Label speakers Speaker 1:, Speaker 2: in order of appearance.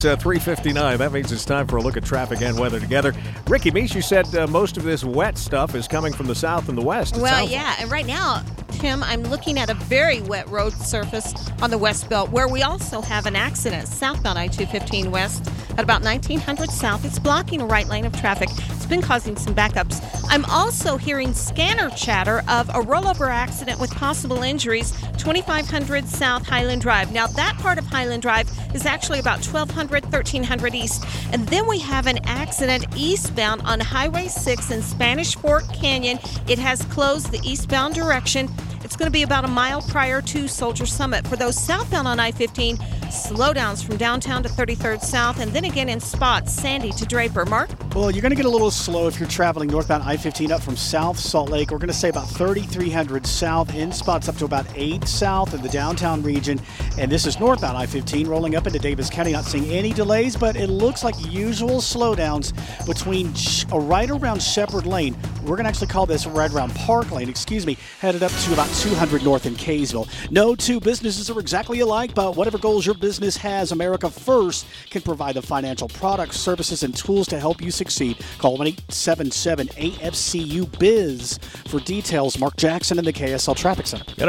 Speaker 1: 3:59. That means it's time for a look at traffic and weather together. Ricky Meese, you said most of this wet stuff is coming from the south and the west.
Speaker 2: Well, yeah, and right now, Tim, I'm looking at a very wet road surface on the West Belt where we also have an accident southbound I-215 west at about 1900 south. It's blocking a right lane of traffic. It's been causing some backups. I'm also hearing scanner chatter of a rollover accident with possible injuries, 2500 South Highland Drive. Now, that part of Highland Drive is actually about 1200, 1300 east. And then we have an accident eastbound on Highway 6 in Spanish Fork Canyon. It has closed the eastbound direction. It's going to be about a mile prior to Soldier Summit. For those southbound on I-15, slowdowns from downtown to 33rd South, and then again in spots, Sandy to Draper. Mark?
Speaker 3: Well, you're going to get a little slow if you're traveling northbound I-15 up from South Salt Lake. We're going to say about 3,300 south, in spots up to about 8 south in the downtown region. And this is northbound I-15 rolling up into Davis County. Not seeing any delays, but it looks like usual slowdowns between right around Shepherd Lane. We're going to actually call this right around Park Lane, headed up to about 200 north in Kaysville. No two businesses are exactly alike, but whatever goals your business has, America First can provide the financial products, services, and tools to help you succeed. Call 1-877-AFCU-BIZ for details. Mark Jackson in the KSL Traffic Center.